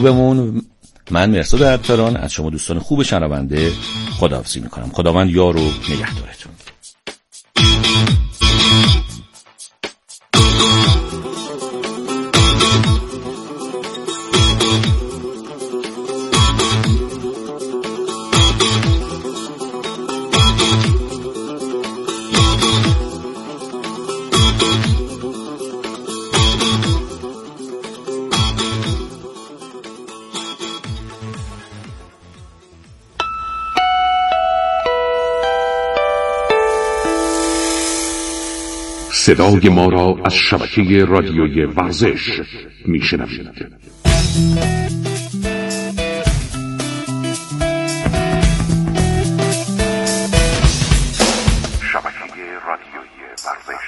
بمون. من مرساد عطاران از شما دوستان خوب شنونده خداحافظی میکنم. خداوند یار و نگهدارتون. صدای ما را از شبکه رادیویی ورزش میشنوید. شبکه رادیویی ورزش.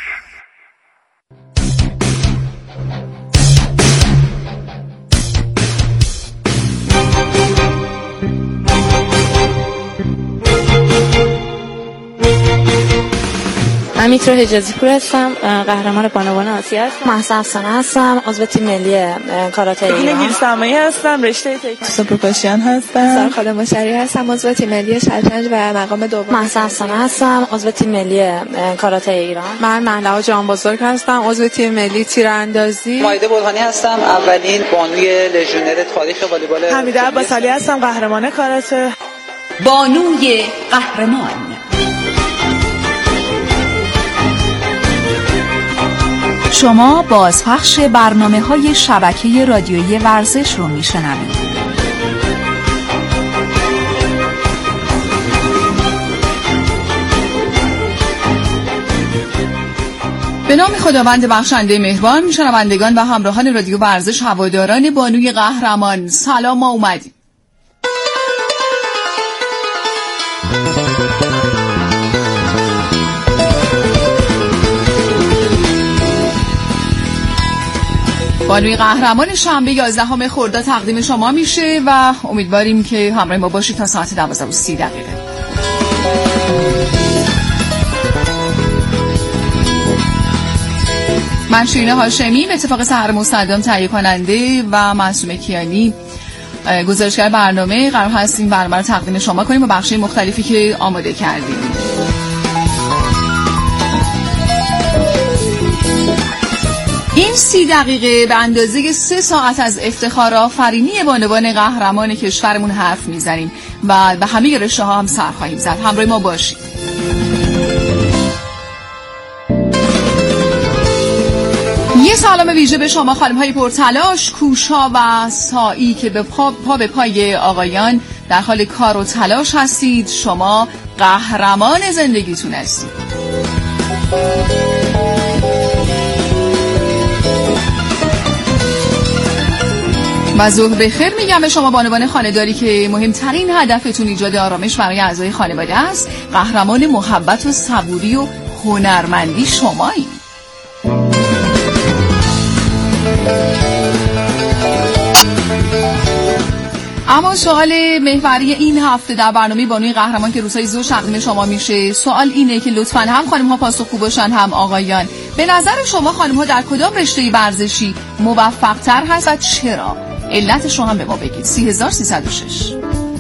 من میترا حجازی پور هستم، قهرمان بانوان آسیا هستم. مهسا افسانه هستم، عضو تیم ملی کاراته ایران. نگیر سمایی هستم، رشته تکنیک پروپاشیان هستم. سر خالد مشری هستم، عضو تیم ملی شطرنج و مقام دوم. مهسا افسانه هستم، عضو تیم ملی کاراته ایران. من مهلا جان بزرگ هستم، عضو تیم ملی تیراندازی. مایده برهانی هستم، اولین بانوی لژیونر تاریخ والیبال. حمیده عباسعلی هستم، قهرمان کاراته. بانوی قهرمان. شما بازپخش برنامه‌های شبکه رادیویی ورزش رو میشنوید. به نام خداوند بخشنده مهربان، شنوندگان و همراهان رادیو ورزش، هواداران بانوی قهرمان، سلام، ما اومدیم. بانوی قهرمان شنبه 11 خرداد تقدیم شما میشه و امیدواریم که همراه ما باشید تا ساعت 12:30. من شیرین هاشمی به اتفاق سحر مصدم تهیه کننده و معصومه کیانی گزارشگر برنامه قرار هستیم برنامه رو تقدیم شما کنیم با بخش‌های مختلفی که آماده کردیم. این 30 دقیقه به اندازه 3 ساعت از افتخار آفرینی بانوان قهرمان کشورمون حرف میزنیم و به همه رشته ها هم سر خواهیم زد. همراه ما باشید. یه سلام ویژه به شما خانم های پرتلاش، کوشا و سایی که به پا به پای آقایان در حال کار و تلاش هستید. شما قهرمان زندگیتون هستید. و ظهر بخیر میگم به شما بانوان خانه‌داری که مهمترین هدفتون ایجاد آرامش برای اعضای خانواده است. قهرمان محبت و صبوری و هنرمندی شمایید. اما سوال محوری این هفته در برنامه بانوی قهرمان که روزهای زور تقدیم شما میشه، سوال اینه که لطفاً هم خانم ها پاسخگو باشن هم آقایان. به نظر شما خانم ها در کدام رشته ورزشی موفق تر هست و چرا؟ علتش رو هم به ما بگید. 30306.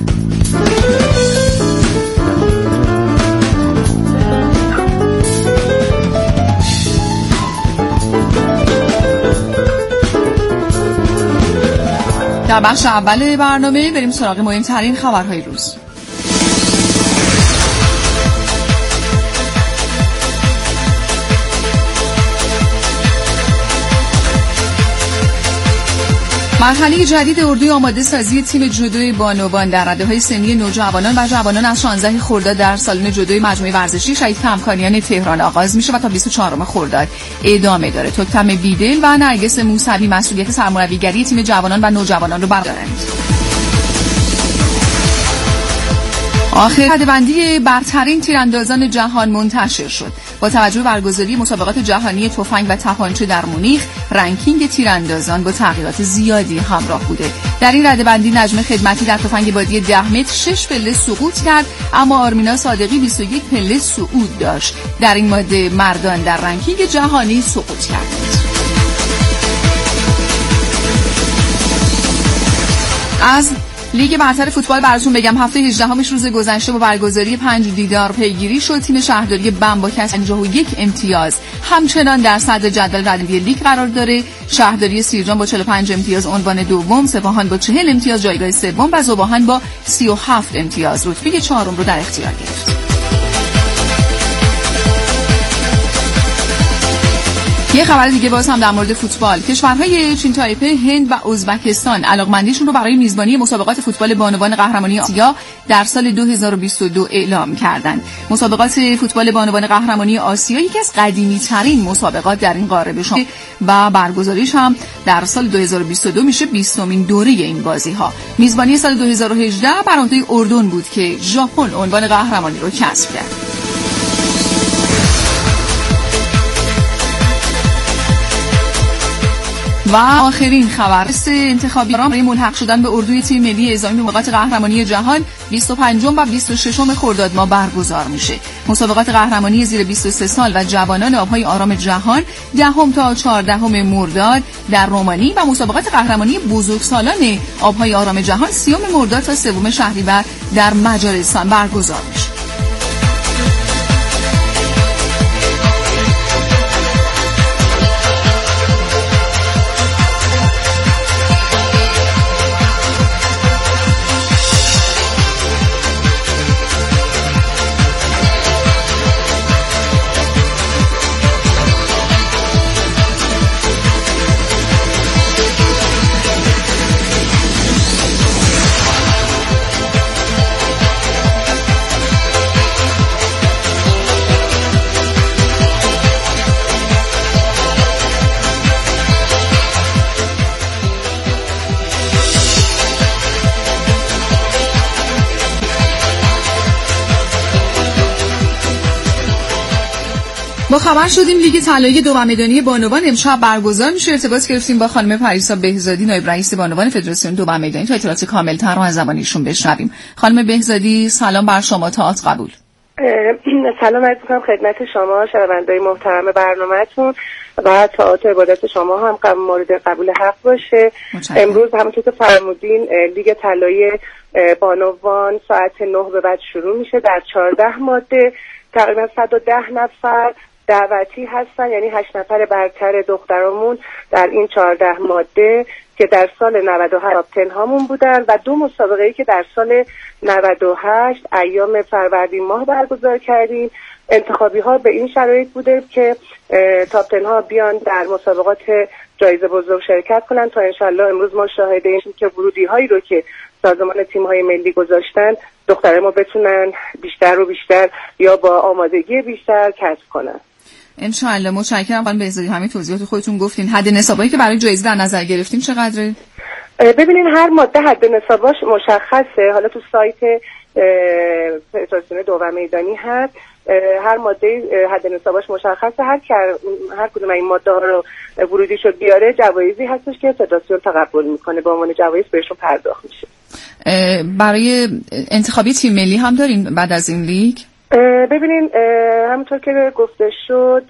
در بخش اول برنامه بریم سراغ مهمترین خبرهای روز. مرحله جدید اردوی آماده سازی تیم جودوی بانوان در رده‌های سنی نوجوانان و جوانان از 16 خرداد در سالن جودوی مجموعه ورزشی شهید کمکانیان تهران آغاز میشه و تا 24 خرداد ادامه داره. توکتم بیدل و نرگس موسوی مسئولیت سرمربیگری تیم جوانان و نوجوانان رو بر دارند. آخر رده‌بندی برترین تیراندازان جهان منتشر شد. با توجه به برگزاری مسابقات جهانی تفنگ و تپانچه در مونیخ، رنکینگ تیراندازان با تغییرات زیادی همراه بوده. در این رده‌بندی نجم خدمتی در تفنگ بادی 10 متر 6 پله سقوط کرد، اما آرمینا صادقی 21 پله صعود داشت. در این ماده مردان در رنکینگ جهانی سقوط کردند. از لیگ برتر فوتبال براتون بگم هفته 18 روز گذشته با برگزاری 5 دیدار پیگیری شد. تیم شهرداری بم با کسب 51 امتیاز همچنان در صدر جدول ردیفی لیگ قرار داره. شهرداری سیرجان با 45 امتیاز عنوان دوم، سپاهان با 40 امتیاز جایگاه سوم و ذوب‌آهن با 37 امتیاز رتبه چهارم رو در اختیار گرفت. یه خبر دیگه باز هم در مورد فوتبال. کشورهای چین تایپه، هند و ازبکستان علاقمندیشون رو برای میزبانی مسابقات فوتبال بانوان قهرمانی آسیا در سال 2022 اعلام کردند. مسابقات فوتبال بانوان قهرمانی آسیا یکی از قدیمی‌ترین مسابقات در این قاره به شمار و برگزاریش هم در سال 2022 میشه 20مین دوره این بازی‌ها. میزبانی سال 2018 بر عهده اردن بود که ژاپن عنوان قهرمانی رو کسب کرد. و آخرین خبر انتخابی برای ملحق شدن به اردوی تیم ملی اعزامی مسابقات قهرمانی جهان 25 و 26 خرداد ماه برگزار میشه. مسابقات قهرمانی زیر 23 سال و جوانان آبهای آرام جهان 10 تا 14 مرداد در رومانی و مسابقات قهرمانی بزرگسالان آبهای آرام جهان 30 مرداد تا 3 شهریور در مجارستان برگزار میشه. با خبر شدیم لیگ طلایی دو میدانی بانوان امشب برگزار میشه. ارتباط گرفتیم با خانم پریسا بهزادی، نایب رئیس بانوان فدراسیون دو میدانی تا اطلاعات کامل‌تر رو از زبان ایشون بشنویم. خانم بهزادی سلام بر شما، تئاتر قبول. سلام عرض می‌کنم خدمت شما شنونده‌های محترم برنامه‌تون و تئاتر عبادت شما هم مورد قبول حق باشه. امروز همونطور که فرمودین لیگ طلایی بانوان ساعت 9 به بعد شروع میشه. در 14 ماده تقریبا 110 نفر دعوتی هستن، یعنی 8 نفر برتر دخترامون در این 14 ماده که در سال 98 کاپتن هامون بودن و 2 مسابقه‌ای که در سال 98 ایام فروردین ماه برگزار کردیم. انتخابی ها به این شرایط بوده که کاپتن ها بیان در مسابقات جایزه بزرگ شرکت کنن تا انشالله امروز ما شاهد این که ورودی هایی رو که سازمان تیم های ملی گذاشتن دختره ما بتونن بیشتر و بیشتر یا با آمادگی بیشتر کسب کنن. انشالله. متشکرم خانم بهزادی. همین توضیحات خودتون گفتین. حد نصابایی که برای جایزه در نظر گرفتیم چقدره؟ ببینین هر ماده حد نصاباش مشخصه. حالا تو سایت فدراسیون دو میدانی هست. هر ماده حد نصاباش مشخصه. هر کدوم این ماده ها رو ورودی شد بیاره جوایزی هستش که فدراسیون تقبل میکنه، به عنوان جوایز بهشون پرداخت میشه. برای انتخابی تیم ملی هم دارین بعد از این لیگ؟ ببینین همونطور که گفته شد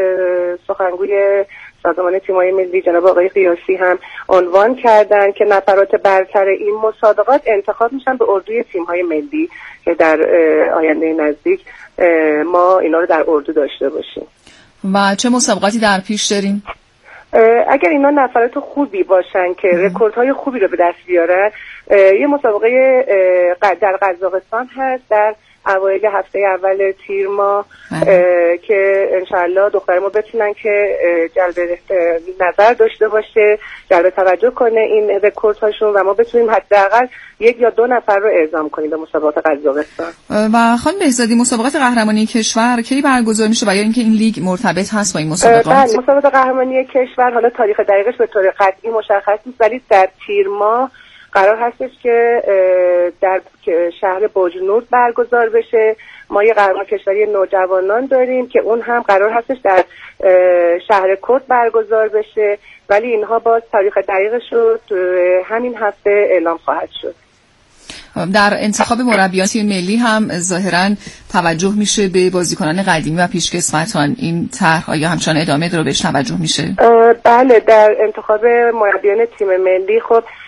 سخنگوی سازمان تیم‌های ملی جناب آقای قیاسی هم عنوان کردن که نفرات برتر این مسابقات انتخاب میشن به اردوی تیم‌های ملی که در آینده نزدیک ما اینا رو در اردو داشته باشیم. و چه مسابقاتی در پیش داریم؟ اگر اینا نفرات خوبی باشن که رکوردهای خوبی رو به دست بیارن، یه مسابقه در قزاقستان هست در اوایل هفته اول تیر ماه که انشالله دختر ما بتونن که جلب نظر داشته باشه، جلب توجه کنه این رکوردهاشون و ما بتونیم حداقل 1 یا 2 نفر رو اعزام کنیم به مسابقات قزاقستان. و خانم بهزادی مسابقات قهرمانی کشور کی برگزار میشه و یا اینکه این لیگ مرتبط هست با این مسابقات؟ بله، مسابقات قهرمانی کشور حالا تاریخ دقیقش به طور قطعی مشخص نیست ولی در تیر ماه قرار هستش که در شهر بوجنورد برگزار بشه. ما یه قهرمان کشوری نوجوانان داریم که اون هم قرار هستش در شهر کرد برگزار بشه ولی اینها باز تاریخ دقیقش رو همین هفته اعلام خواهد شد. در انتخاب مربیان تیم ملی هم ظاهراً توجه میشه به بازیکنان قدیمی و پیشکسوتان. این طرح آیا همچنان ادامه داره بهش توجه میشه؟ بله، در انتخاب مربیان تیم ملی خب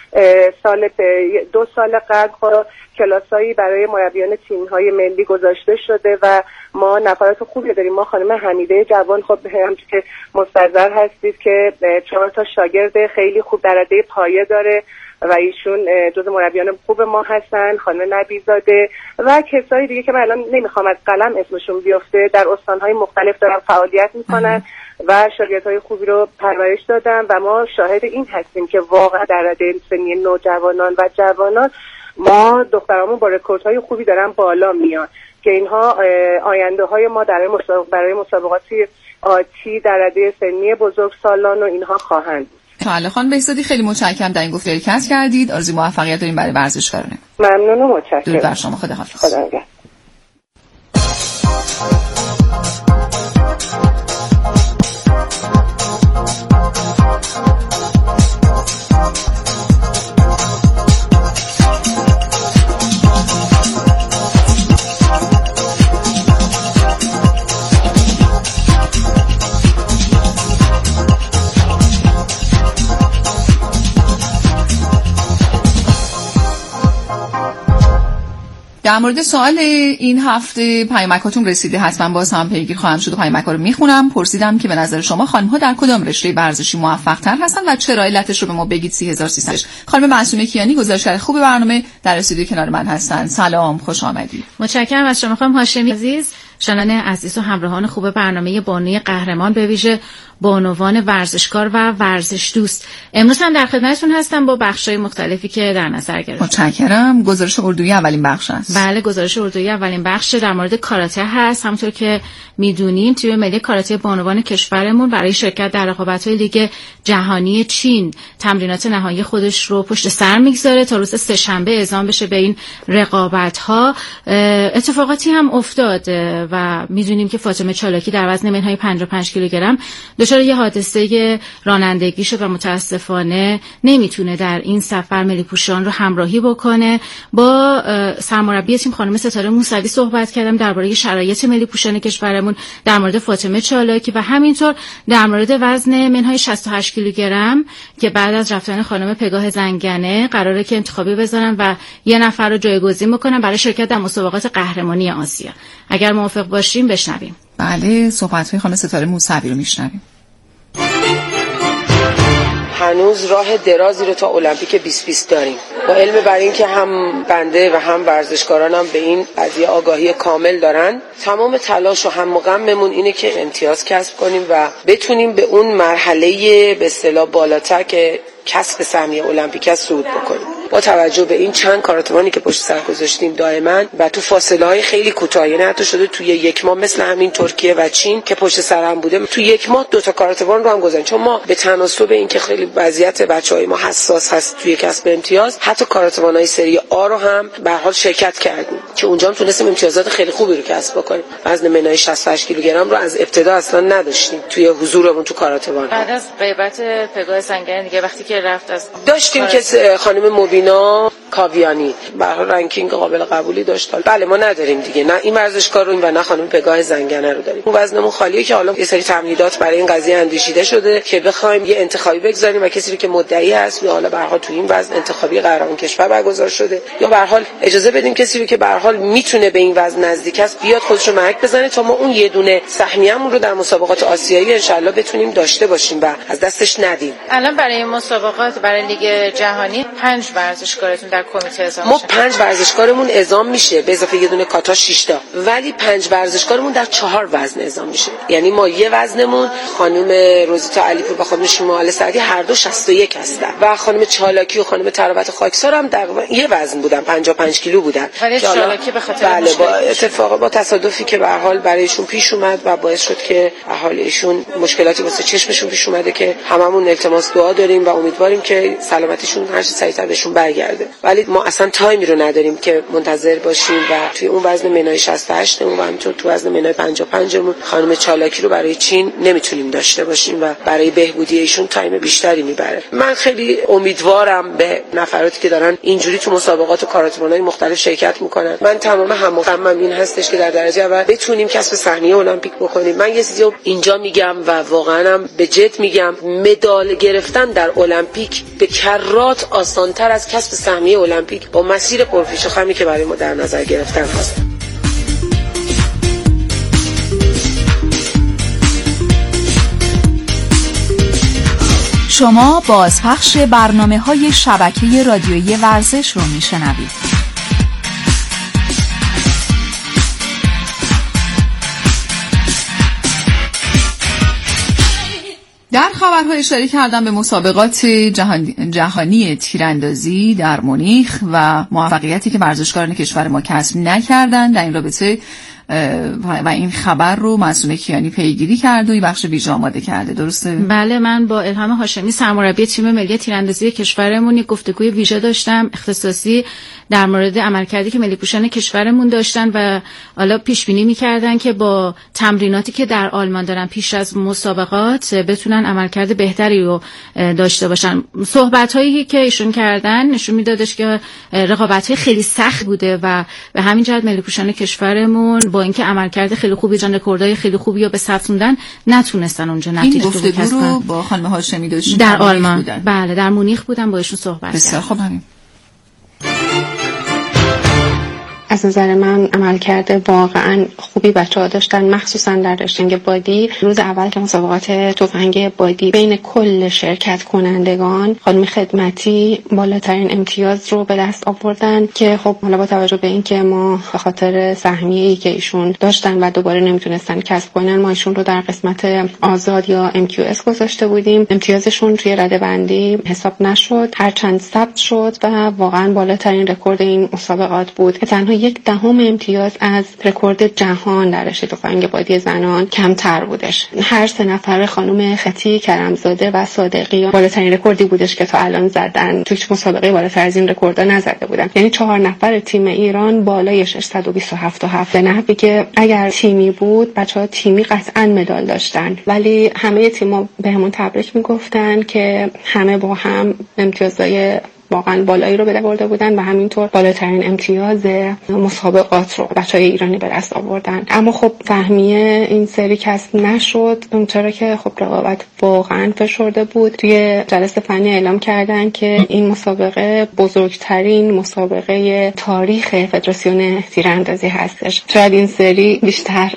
سال 2 سال قبل کلاسایی برای مربیان تیم‌های ملی گذاشته شده و ما نفرات خوبی داریم. ما خانم حمیده جوان خب همونطور که مستحضر هستید که 4 تا شاگرد خیلی خوب در رده پایه داره و ایشون جزو مربیان خوب ما هستن. خانم نبیزاده و کسایی دیگه که من الان نمیخوام از قلم اسمشون بیفته در استان‌های مختلف دارن فعالیت میکنن و شاگردهای خوبی رو پرورش دادن و ما شاهد این هستیم که واقعا در رده سنی نوجوانان و جوانان ما دخترامون با رکوردهای خوبی دارن بالا میان که اینها آینده های ما برای مسابقاتی آتی در رده سنی بزرگسالان و اینها خواهند. بله خانم بهزادی خیلی متشکرم در این گفتگو شرکت کردید. آرزوی موفقیت داریم برای ورزشکارانه. ممنون و متشکرم. درود بر شما. خداحافظ. خدا نگهدار. در مورد سوال این هفته پیامکاتون رسیده، حتما باز هم پیگیر خواهم شد و پیامک‌ها رو میخونم. پرسیدم که به نظر شما خانم‌ها در کدام رشته ورزشی موفق‌تر هستن و چرا؟ علتش رو به ما بگید. 30300. خانم معصومه کیانی گزارشگر خوب برنامه در استودیو کنار من هستن. سلام، خوش آمدید. متشکرم از شما خانم هاشمی عزیز. شنوندگان عزیز و همراهان خوب برنامه بانوی قهرمان، به ویژه بانوان ورزشکار و ورزش دوست، امروز هم در خدمتتون هستم با بخش‌های مختلفی که در نظر گرفتم. متشکرم. گزارش اردویی اولین بخش است. بله، گزارش اردویی اولین بخش در مورد کاراته هست. همونطور که میدونین تیم ملی کاراته بانوان کشورمون برای شرکت در رقابت‌های لیگ جهانی چین تمرینات نهایی خودش رو پشت سر میگذاره تا روز سه‌شنبه اعزام بشه به این رقابت‌ها. اتفاقاتی هم افتاد و میدونیم که فاطمه چالاکی در وزن منهای 55 کیلوگرم دچار یه حادثه رانندگی شد و متاسفانه نمیتونه در این سفر ملی پوشان رو همراهی بکنه. با سرمربی تیم خانم ستاره موسوی صحبت کردم درباره شرایط ملی پوشان کشورمون، در مورد فاطمه چالاکی و همینطور در مورد وزن منهای 68 کیلوگرم که بعد از رفتن خانم پگاه زنگنه قراره که انتخابی بذارن و یه نفر رو جایگزین بکنن برای شرکت در مسابقات قهرمانی آسیا. اگر موافق باشیم بشنویم. بله، صحبت‌های خانم ستاره موسوی رو میشنویم. هنوز راه درازی رو تا المپیک 2020 داریم. با علم بر این که هم بنده و هم ورزشکارانم به این قضیه آگاهی کامل دارن، تمام تلاش و هم غممون اینه که امتیاز کسب کنیم و بتونیم به اون مرحله به اصطلاح بالاتر که کسب سهمیه المپیک صعود بکنیم. با توجه به این چند کاراتوانی که پشت سر گذاشتیم دائما و تو فاصله‌های خیلی کوتاه، یعنی حتی شده توی یک ماه مثل همین ترکیه و چین که پشت سر هم بوده، تو یک ماه 2 تا کاراتوان رو هم گذاشتیم. چون ما به تناسب این که خیلی وضعیت بچهای ما حساس هست توی کسب امتیاز، حتی کاراتوانای سری آ رو هم به هر حال شرکت کردیم که اونجا هم تونستیم امتیازات خیلی خوبی رو کسب بکنیم. وزن منهای 68 کیلوگرم رو از ابتدا اصلا نداشتیم توی حضورمون تو کاراتوان. بعد از غیبت پگاه زنگنه دیگه وقتی که رفت از داشتیم که خانم مبینا کاویانی به رنکینگ قابل قبولی داشت. بله ما نداریم دیگه، نه این ورزشکار رو و نه خانم پگاه زنگنه رو داریم. اون وزنمون خالیه که حالا یه سری تمهیدات برای این قضیه اندیشیده شده که بخوایم یه انتخابی بگذاریم و کسی رو که مدعی هست یا حالا به هر حال تو این وزن انتخابی قهرمان کشور برگزار شده یا به هر حال اجازه بدیم کسی رو که به هر حال میتونه به این وزن نزدیک است بیاد خودش رو محک بزنه تا ما اون یه دونه سهمیه‌مون رو در مسابقات آسیایی ان شاءالله بتونیم داشته باشیم و از دستش ندیم. الان برای مسابقات برای لیگ جهانی 5 ورزشکارتون در کمیته اعزام ما 5 ورزشکارمون اعزام میشه به اضافه یه دونه کاتا 6 تا، ولی 5 ورزشکارمون در 4 وزن اعزام میشه. یعنی ما یه وزنمون خانم روزیتا علیپور و خانم شیما سعدی هر دو 61 هستن و خانم چالاکی و خانم تراوت خاکسار هم تقریبا یه وزن بودن، 55 کیلو بودن. ولی چالاکی به خاطر با اتفاق با تصادفی که به هر حال برایشون پیش اومد و باعث شد که به هر حال ایشون مشکلاتی واسه چشمشون پیش اومده که هممون التماس دعا داریم و امیدواریم که سلامتیشون هر چه سریعتر بهشون برگرده. ولی ولی ما اصلا تایمی رو نداریم که منتظر باشیم و توی اون وزن منای 68 و همینطور تو وزن منای 55 مون خانم چالاکی رو برای چین نمیتونیم داشته باشیم و برای بهبودی ایشون تایم بیشتری میبره. من خیلی امیدوارم به نفراتی که دارن اینجوری تو مسابقات و کاراتمان‌های مختلف شرکت میکنن. من تمام همم این هستش که در درجه اول بتونیم کسب سهمیه المپیک بکنیم. من یه چیزی اینجا میگم و واقعا هم به جد میگم، مدال گرفتن در المپیک به کرات آسان‌تر از کسب سهمیه المپیک با مسیر پرپیچ و خمی که برای ما در نظر گرفتن هست. شما بازپخش برنامه‌های شبکه رادیویی ورزش رو میشنوید. در خبرهای اشاره کردم به مسابقات جهانی تیراندازی در مونیخ و موفقیتی که ورزشکاران کشور ما کسب نکردند. در این رابطه و این خبر رو معصومه کیانی پیگیری کرد و این بخش ویژه آماده کرده. درسته؟ بله، من با الهام هاشمی سرمربی تیم ملی تیراندازی کشورمون یک گفتگوی ویژه داشتم اختصاصی در مورد عملکردی که ملی پوشان کشورمون داشتن و حالا پیش بینی می‌کردن که با تمریناتی که در آلمان دارن پیش از مسابقات بتونن عملکرد بهتری رو داشته باشن. صحبت‌هایی که ایشون کردن نشون میدادش که رقابت‌های خیلی سخت بوده و به همین جهت ملی پوشان کشورمون با اینکه عملکرد خیلی خوبی، جان رکوردای خیلی خوبی رو به ثبت موندن، نتونستن اونجا نتیجه گرفتن. این گفتگو رو با خانم هاشمی داشتیم در آلمان بودن. بله، در مونیخ بودم، با ایشون صحبت کردم. بسیار خوب. همین از نظر من عملکرد واقعا خوبی بچه‌ها داشتن، مخصوصا در رشته بادی. روز اول که مسابقات تفنگ بادی بین کل شرکت کنندگان، خانم خدمتی بالاترین امتیاز رو به دست آوردن که خب حالا با توجه به اینکه ما به خاطر سهمیه‌ای که ایشون داشتن و دوباره نمیتونستن کسب کنن، ما ایشون رو در قسمت آزاد یا MQS گذاشته بودیم. امتیازشون توی رده‌بندی حساب نشد، هرچند ثبت شد و واقعا بالاترین رکورد این مسابقات بود که تنها 0.1 امتیاز از رکورد جهان در رشته تفنگ بادی زنان کمتر بودش. هر سه نفر خانم خطی، کرمزاده و صادقی بالاترین رکوردی بودش که تا الان زدن. توی مسابقه بالاتر از این رکوردها نزده بودن. یعنی 4 نفر تیم ایران بالای 627 به نحوی که اگر تیمی بود بچه‌ها تیمی قطعاً مدال داشتن، ولی همه تیم‌ها بهمون تبریک میگفتن که همه با هم امتیازهای واقعا بالایی رو به دست آورده بودن و همینطور بالاترین امتیاز مسابقات رو بچهای ایرانی به دست آوردن. اما خب سهمیه این سری کسب نشد، چرا که خب رقابت واقعا فشرده بود. توی جلسه فنی اعلام کردن که این مسابقه بزرگترین مسابقه تاریخ فدراسیون تیراندازی هستش. شاید این سری بیشتر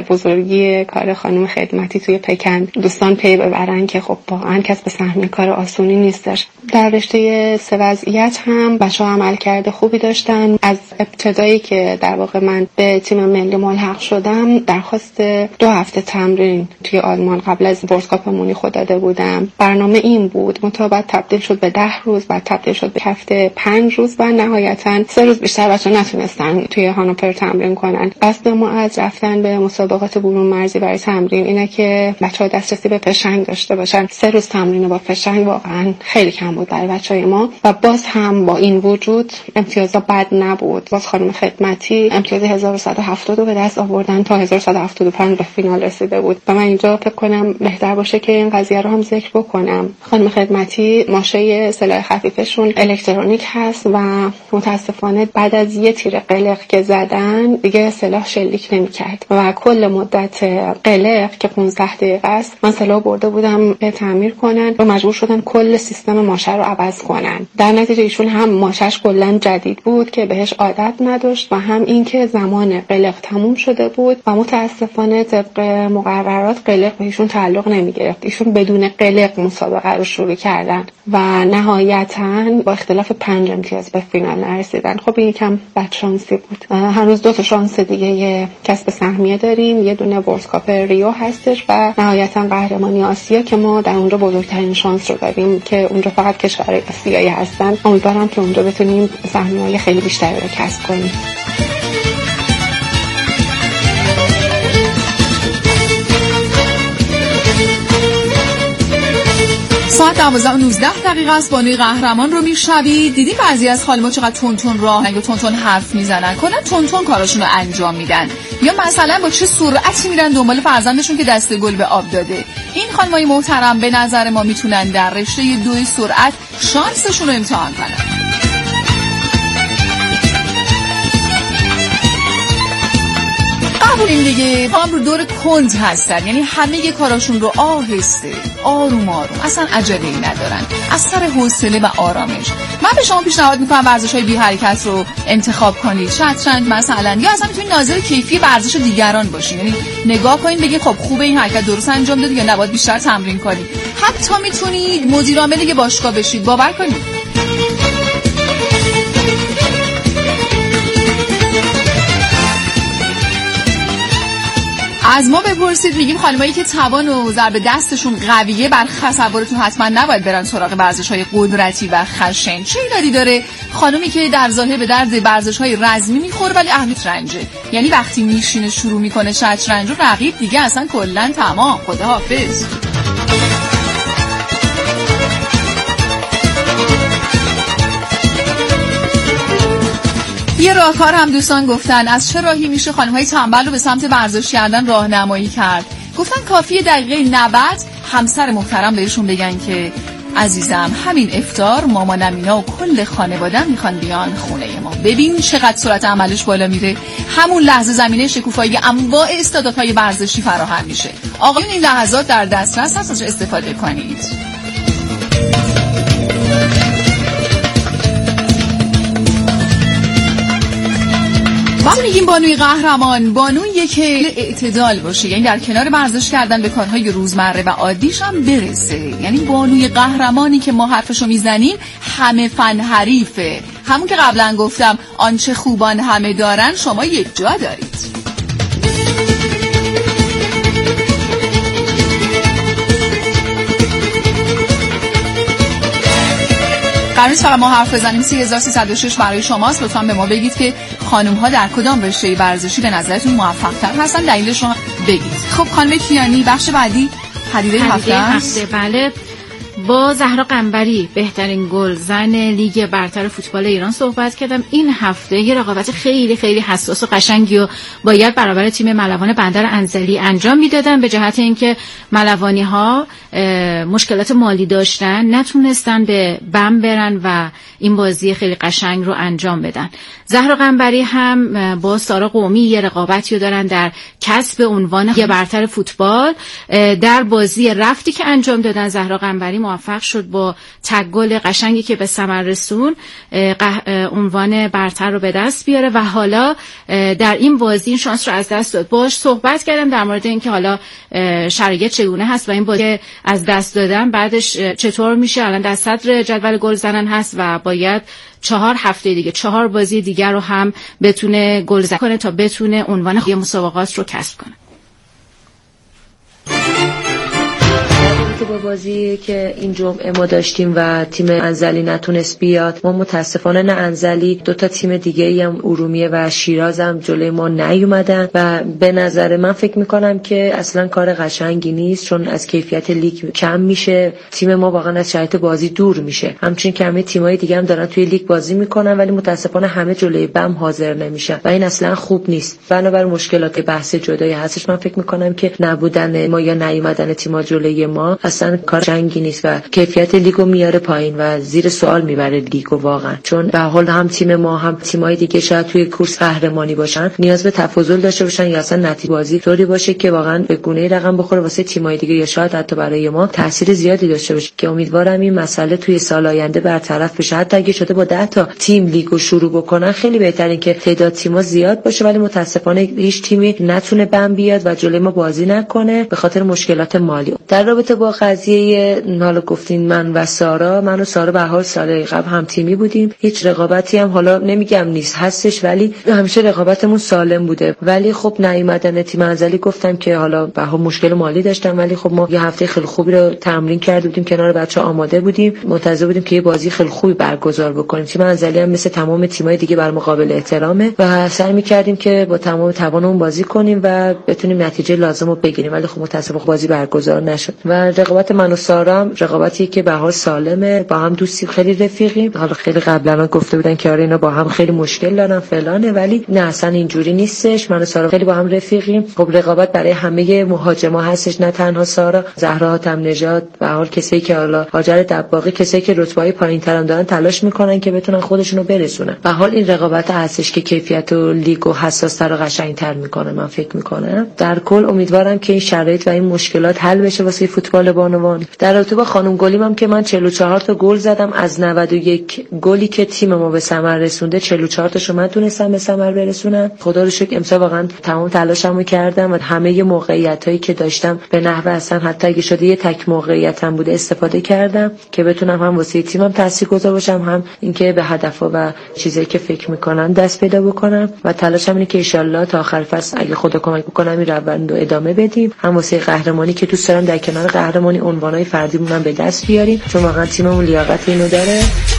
بزرگی کار خانم خدمتی توی پکن دوستان پی ببرن که خب واقعا کسب سهمیه کار آسونی نیستش. در رشته وضعیت هم بچه‌ها عملکرد خوبی داشتن. از ابتدایی که در واقع من به تیم ملی ملحق شدم درخواست 2 هفته تمرین توی آلمان قبل از ورلد کاپ مونیخ داده بودم. برنامه این بود، مطابقت تبدیل شد به 10 روز، بعد تبدیل شد به هفته 5 روز و نهایتاً 3 روز بیشتر بچه‌ها نتونستن توی هانوفر تمرین کنن. قصد ما از رفتن به مسابقات برون مرزی برای تمرین اینه که بچه‌ها دسترسی به فشنگ داشته باشن. 3 روز تمرین با فشنگ واقعاً خیلی کم بود برای بچه‌های ما و باز هم با این وجود امتیازا بد نبود. باز خانم خدمتی امتیاز 1170 رو به دست آوردن، تا 1175 به فینال رسیده بود و من اینجا فکر کنم بهتر باشه که این قضیه رو هم ذکر بکنم. خانم خدمتی ماشه سلاح خفیفشون الکترونیک هست و متاسفانه بعد از یه تیر قلق که زدن دیگه سلاح شلیک نمی‌کرد و کل مدت قلق که 15 دقیقه است من سلاح برده بودم به تعمیر کنن و مجبور شدن کل سیستم ماشه رو عوض کنن. در نتیجه ایشون هم ماشش کلا جدید بود که بهش عادت نداشت و هم اینکه زمان قلق تموم شده بود و متاسفانه طبق مقررات قلق به ایشون تعلق نمیگرفت. ایشون بدون قلق مسابقه رو شروع کردن و نهایتاً با اختلاف 5 امتیاز به فینال نرسیدن. خب این یکم بدشانسی بود. هنوز 2 تا شانس دیگه کسب سهمیه داریم. یه دونه ورلد کاپ ریو هستش و نهایتاً قهرمانی آسیا که ما در اونجا بزرگترین شانس رو داریم که اونجا فقط کشورهای آسیایی هستن. امیدوارم که اونجا بتونیم سهمیه‌های خیلی بیشتری رو کسب کنیم. ساعت 12:19 است. بانوی قهرمان رو میشنوید. دیدین بعضی از خانم‌ها چقدر تون راهنگ و تون حرف میزنن، کلا تون کاراشون رو انجام میدن، یا مثلا با چه سرعتی میرن دنبال فرزندشون که دست گل به آب داده. این خانمای محترم به نظر ما میتونن در رشته 2 سرعت شانسشون رو امتحان کنن. این دیگه هم رو دور کند هستن، یعنی همه کاراشون رو آهسته آروم اصلا عجله‌ای ندارن، از سر حوصله و آرامش. من به شما پیشنهاد میکنم ورزش‌های بی حرکت رو انتخاب کنید، شطرنج مثلا، یا اصلا میتونید ناظر کیفی ورزش دیگران باشین، یعنی نگاه کنید بگید خب خوبه این حرکت درست انجام داد یا نباید بیشتر تمرین کنید. حتی میتونید مدیر عامل یه باشگاه بشید، باور کنید. از ما بپرسید، میگیم خانمایی که توان و ضرب دستشون قویه، بر تصورتون حتما نباید برن سراغ ورزش‌های قدرتی و خشن. چه ایرادی داره خانمی که در ظاهر به درد ورزش‌های رزمی میخوره ولی اهل شطرنجه، یعنی وقتی میشینه شروع میکنه شطرنج رو، رقیب دیگه اصلا کلا تمام، خداحافظ. یه راهکار هم دوستان گفتن، از چه راهی میشه خانم‌های تنبل رو به سمت ورزش کردن راهنمایی کرد. گفتن کافیه دقیقه 90 همسر محترم بهشون بگن که عزیزم همین افطار مامانم اینا و کل خانواده‌ام میخوان بیان خونه ما. ببین چقدر سرعت عملش بالا میره. همون لحظه زمینه شکوفایی انواع استعدادهای ورزشی فراهم میشه. آقایون این لحظات در دسترس هست، ازش استفاده کنید. ما میگیم بانوی قهرمان بانویی که اعتدال باشه، یعنی در کنار ورزش کردن به کارهای روزمره و عادیش هم برسه. یعنی بانوی قهرمانی که ما حرفشو میزنیم همه فن حریفه، همون که قبلا گفتم آنچه خوبان همه دارن شما یک جا دارید. قرار سلام ما حرف بزنیم. 3306 برای شماست. لطفاً به ما بگید که خانم‌ها در کدام رشته ورزشی به نظرتون موفق‌تر هستن، دلیلش رو بگید. خب خانم کیانی، بخش بعدی پدیده هفته. بله، با زهرا قنبری بهترین گلزن لیگ برتر فوتبال ایران صحبت کردم. این هفته یه رقابت خیلی خیلی حساس و قشنگی و باید برابر تیم ملوان بندر انزلی انجام میدادن، به جهت اینکه ملوانی‌ها مشکلات مالی داشتن، نتونستن به بم برن و این بازی خیلی قشنگ رو انجام بدن. زهرا قنبری هم با سارا قومی یه رقابتی رو دارن در کسب عنوان لیگ برتر فوتبال. در بازی رفتی که انجام دادن زهرا قنبری موفق شد با تک گل قشنگی که به ثمر رسون عنوان برتر رو به دست بیاره و حالا در این بازی این شانس رو از دست داد. باهاش صحبت کردم در مورد اینکه حالا شرایط چگونه هست و این بازی از دست دادن بعدش چطور میشه. الان در صدر جدول گل زنان هست و باید 4 هفته دیگه 4 بازی دیگر رو هم بتونه گل زنی کنه تا بتونه عنوان مسابقات رو کسب کنه. با بازی که این جمعه ما داشتیم و تیم انزلی نتونست بیاد، ما متاسفانه نه انزلی، 2 تا تیم دیگه ای هم ارومیه و شیراز هم جلوی ما نیومدن و به نظر من فکر میکنم که اصلا کار قشنگی نیست، چون از کیفیت لیگ کم میشه، تیم ما واقعا از شرایط بازی دور میشه. همچنین که همه تیمای دیگه هم دارن توی لیگ بازی میکنن ولی متاسفانه همه جلوی بم حاضر نمیشن و این اصلا خوب نیست. بنابراین مشکلات بحث جدایی هستش. من فکر میکنم که نبودن ما یا نیومدن تیم‌ها جلوی ما اصلا کار قشنگی نیست و کیفیت لیگو میاره پایین و زیر سوال میبره لیگو واقعا، چون به حال هم تیم ما هم تیمای دیگه شاید توی کورس قهرمانی باشن نیاز به تفاضل داشته باشن یا اصلا نتیجه بازی طوری باشه که واقعا به گونه‌ای رقم بخوره واسه تیمای دیگه یا شاید حتی برای ما تاثیر زیادی داشته باشه که امیدوارم این مسئله توی سال آینده برطرف بشه. حتی اگه شده با 10 تا تیم لیگو شروع بکنن خیلی بهتره که تعداد تیم‌ها زیاد باشه ولی متاسفانه هیچ تیمی نتونه بم بیاد و جلوی ما بازی نکنه به خاطر مشکلات مالی. در رابطه با قضیه حالا گفتین من و سارا به حال سال قبل هم تیمی بودیم، هیچ رقابتی هم حالا نمیگم نیست هستش ولی همیشه رقابتمون سالم بوده. ولی خب نیومدن تیم انزلی گفتم که حالا به حال مشکل مالی داشتن ولی خب ما یه هفته خیلی خوبی رو تمرین کرده بودیم، کنار بچه‌ها آماده بودیم، منتظر بودیم که یه بازی خیلی خوبی برگزار بکنیم. تیم انزلی هم مثل تمام تیم‌های دیگه بر مقابل احترامه و سعی می‌کردیم که با تمام توانمون بازی کنیم و بتونیم نتیجه لازم رو بگیریم ولی خب متأسفانه بازی برگزار نشد و رقابت رقابت من و سارا هم رقابتی که به حال سالمه، با هم دوستی خیلی رفیقیم. حالا خیلی قبلا گفته بودن که آره اینا با هم خیلی مشکل دارن فلانه، ولی نه اصلا اینجوری نیستش. من و سارا خیلی با هم رفیقیم. خب رقابت برای همه مهاجما هستش، نه تنها سارا، زهرا حاتم نژاد، به حال کسایی که حالا هاجر دباغی، کسایی که رتبه‌های پایین‌تر هم دارن تلاش میکنن که بتونن خودشونو برسونن. به حال این رقابت هستش که کیفیت و لیگو حساس‌تر و قشنگ‌تر میکنه. من فکر میکنم در کل امیدوارم که این شرایط و این مشکلات حل بشه واسه فوتبال بانوان. در رابطه با خانم گلیم هم که من 44 تا گل زدم از 91 گلی که تیم ما به ثمر رسونده، 44 تاشو من تونستم به ثمر برسونم. خدا رو شکر امسال واقعا تمام تلاشمو کردم و همه موقعیتایی که داشتم به نحو اصلا حتی اگه شده یه تک موقعیتم بوده استفاده کردم که بتونم هم واسه تیمم تاثیرگذار باشم، هم اینکه به هدف‌ها و چیزایی که فکر می‌کنم دست پیدا بکنم و تلاشم اینه که ان شاءالله تا آخر فصل اگه خدا کمک بکنم این روند رو ادامه بدیم. هم واسه قهرمانی که دوست دارم در کنار قهرمانی عنوانای فردیمون هم به دست بیاریم، چون واقعا تیممون لیاقت اینو داره.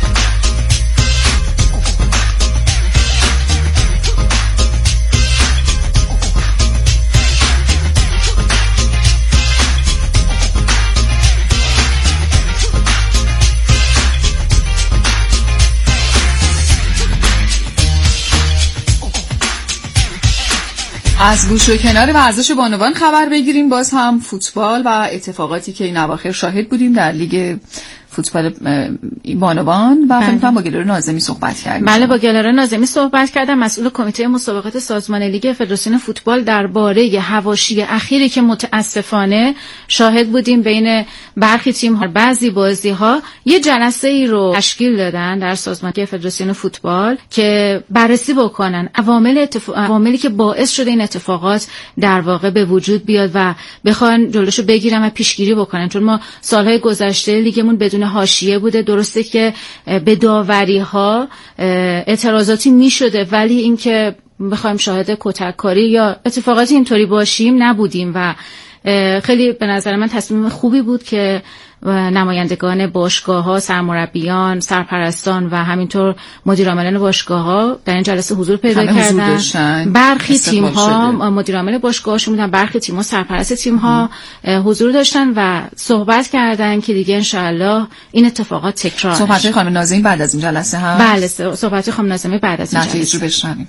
از گوش و کنار ورزش بانوان خبر بگیریم. باز هم فوتبال و اتفاقاتی که این اواخر شاهد بودیم در لیگ فوتبال بانوان و فکر کنم با گلاره ناظمی صحبت کردیم. بله با گلاره ناظمی صحبت کردم، مسئول کمیته مسابقات سازمان لیگ فدراسیون فوتبال، درباره حواشی اخیری که متاسفانه شاهد بودیم بین برخی تیم‌ها بعضی بازی‌ها یه جلسه‌ای رو تشکیل دادن در سازمان فدراسیون فوتبال که بررسی بکنن عواملی که باعث شده این اتفاقات در واقع به وجود بیاد و بخوان جلوشو بگیرن و پیشگیری بکنن. چون ما سالهای گذشته لیگمون بدون حاشیه بوده، درسته که به داوری‌ها اعتراضاتی می‌شده، ولی اینکه بخوایم شاهد کتککاری یا اتفاقاتی اینطوری باشیم نبودیم و خیلی به نظر من تصمیم خوبی بود که نمایندگان باشگاه‌ها، سرمربیان، سرپرستان و همینطور مدیرعاملان باشگاه‌ها در این جلسه حضور پیدا کردن. برخی تیم‌ها مدیرعامل باشگاه‌هاشون بودن، برخی تیم‌ها سرپرست تیم‌ها حضور داشتن و صحبت کردن که دیگه انشالله این اتفاقات تکرار نشه. صحبت خانم ناظمی بعد از این جلسه هم بله صحبت خانم ناظمی بعد از این جلسه بشنویم.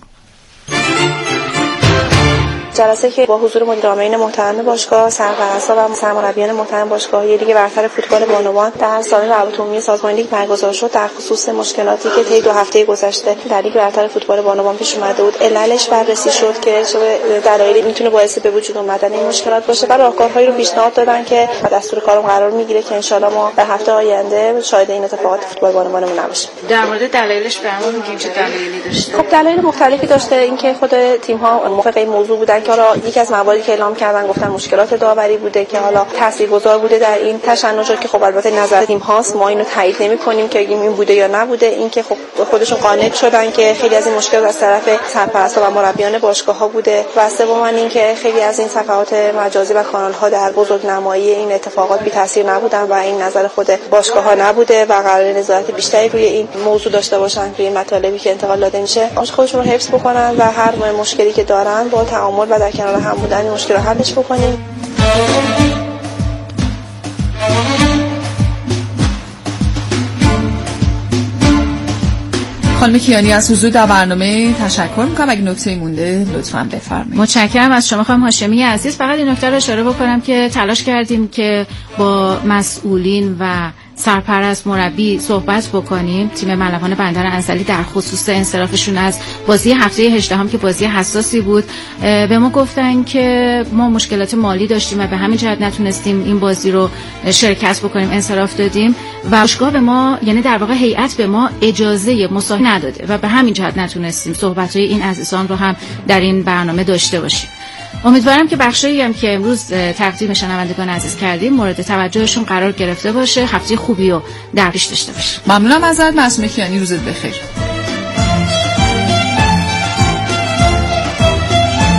جلسه که با حضور مدیرعاملین محترم باشگاه، سرپرستا و سرمربیان محترم باشگاه‌های لیگ برتر فوتبال بانوان در سالن روابط عمومی سازمان لیگ برگزار شد در خصوص مشکلاتی که طی 2 هفته گذشته در لیگ برتر فوتبال بانوان پیش اومده بود عللش بررسی شد که دلایلی میتونه باعث به وجود اومدن این مشکلات باشه و راهکارهایی رو پیشنهاد دادن که دستور کارم قرار میگیره که ان شاءالله ما در هفته آینده شاهد این اتفاقات فوتبال بانوانمون نباشیم. در مورد دلایلش برامون میگیم چه دلایلی داشته؟ خب دلایل مختلفی داشته، اینکه خود تیم‌ها موافق این موضوع بودن که حالا یکی از مواردی که اعلام کردن گفتن مشکلات داوری بوده که حالا تاثیرگذار بوده در این تشنجات که خب البته نظر تیم هاست، ما اینو تایید نمی‌کنیم که این بوده یا نبوده. این که خب خودشون قانع شدن که خیلی از این مشکلات از طرف سرپرستا و مربیان باشگاه‌ها بوده و سوم این که خیلی از این صفحات مجازی و کانال‌ها در بزرگنمایی این اتفاقات بی تاثیر نبودن و این نظر خود باشگاه‌ها نبوده و قرار نظارت بیشتری روی این موضوع داشته باشن، روی مطالبی که انتقال داده میشه خودشون رو حفظ بکنن و هر مشکلی که دارن با تعامل و در کنار هم بودن این مشکل رو حلش بکنیم. خانم کیانی از حضور در برنامه تشکر میکنم. اگه نکته مونده لطفاً بفرمایید. متشکرم از شما خانم هاشمی عزیز. فقط این نکته رو اشاره بکنم که تلاش کردیم که با مسئولین و سرپرست مربی صحبت بکنیم. تیم ملوان بندر انزلی در خصوص انصرافشون از بازی هفته 18 که بازی حساسی بود به ما گفتن که ما مشکلات مالی داشتیم و به همین جهت نتونستیم این بازی رو شرکت بکنیم، انصراف دادیم و باشگاه به ما، یعنی در واقع هیئت به ما اجازه مصاحبه نداده و به همین جهت نتونستیم صحبت‌های این عزیزان رو هم در این برنامه داشته باشیم. امیدوارم که بخشایی هم که امروز تقدیم شنوندگان عزیز کردیم مورد توجهشون قرار گرفته باشه، هفته خوبی رو در پیش داشته باشه. ممنونم ازت معصومه کیانی، روزت بخیر.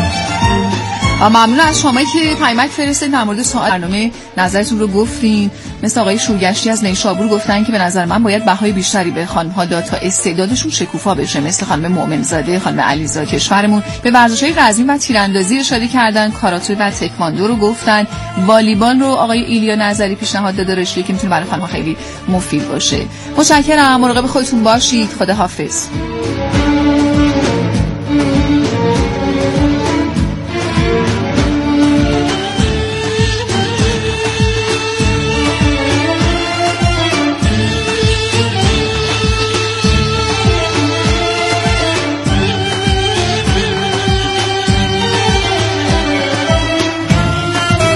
و ممنون از شما که پیامک فرستادین در مورد سوال برنامه، نظرتون رو گفتین مثل آقای شورگشتی از نیشابور گفتن که به نظر من باید بهای بیشتری به خانم‌ها داد تا استعدادشون شکوفا بشه، مثل خانم مؤمنزاده، خانم علیزاده کشورمون. به ورزش‌های رزمی و تیراندازی اشاره کردن، کاراته و تکواندو رو گفتن، والیبال رو آقای ایلیا نظری پیشنهاد داده، رشته که میتونه برای خانم‌ها خیلی مفید باشه. متشکرم، مراقب خودتون باشید. خداحافظ.